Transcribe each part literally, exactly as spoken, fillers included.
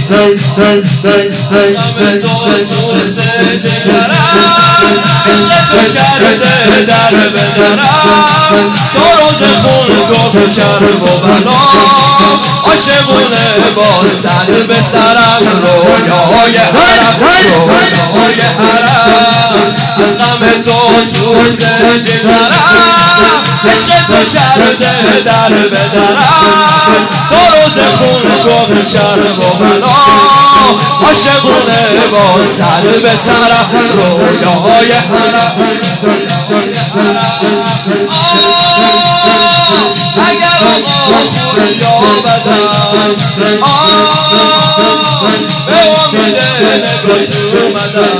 کرده در بدرم تو روز خون گفت کرب و بلا عاشقونه با سر به سرم رویاهای حرم رویاهای حرم از غم تو سوزه جگرم عشق تو کرده در بدرم تو روز خون گفت کرب و بلا عاشقونه با سر به سرم رویاهای حرم اگر آقا خون یا بدن به امید نگاه اومدم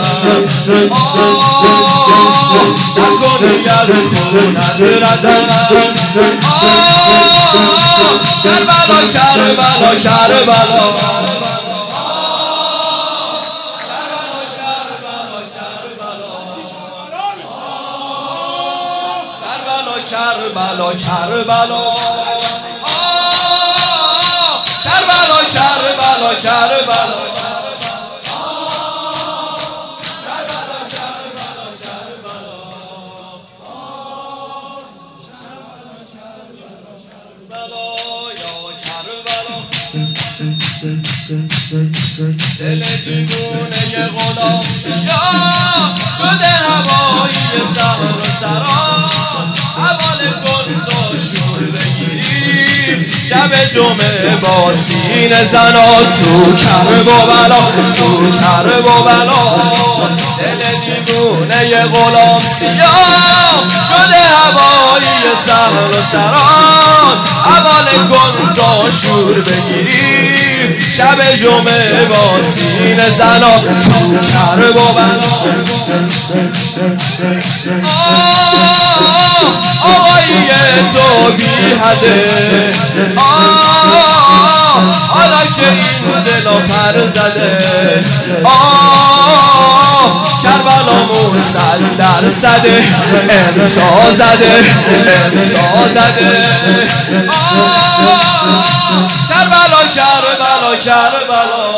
نکنی از خونت ردم کربلا کربلا کربلا کربلا کربلا کربلا کربلا کربلا دل دیوونه غلام سیاه شده هوایی سهر و سران حوال کن تو شور بگیری شب جمعه با سینه زنات تو کرب و بلا تو کرب و بلا دل دیوونه غلام سیاه شده هوایی سهر و سران حوال کن تو شور بگیری شب جمعه با سینه زنا تو کرب و بلا آقایی تو بی حده حالا که این دل پر زده کربلا مسلح صده امضا زده امضا زده کربلا کربلا کربلا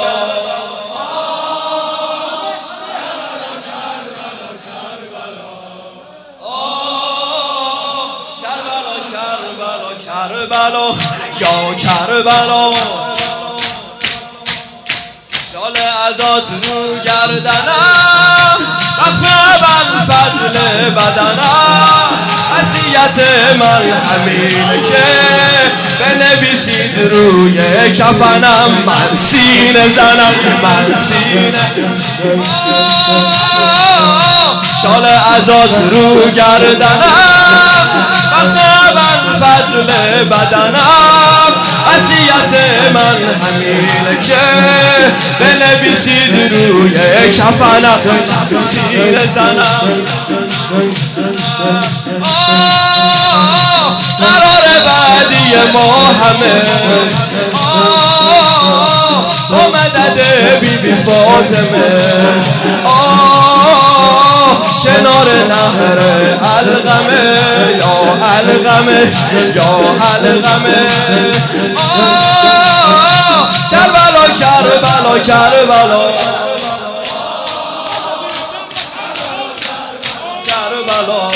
کربلا یا کربلا شال ازاد رو گردنم رفع بل فضل بدنم وصیت من همینه که بنویسید روی کفنم من سینه زنم من سینه شال ازاد رو گردنم رفع بل فضل بدنم وصیت من همینه که بنویسید روی کفنم سینه زنم قرار بعدی ما همه با مدد بی بی فاطمه کنار نهر القمه یا القمه یا القمه کربلا کربلا کربلا کربلا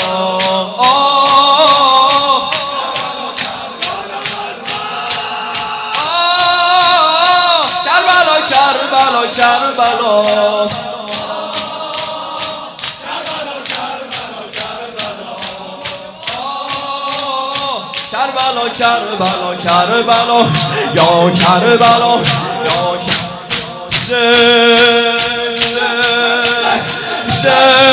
کربلا کربلا کربلا کربلا کربلا کربلا یا کربلا یا کربلا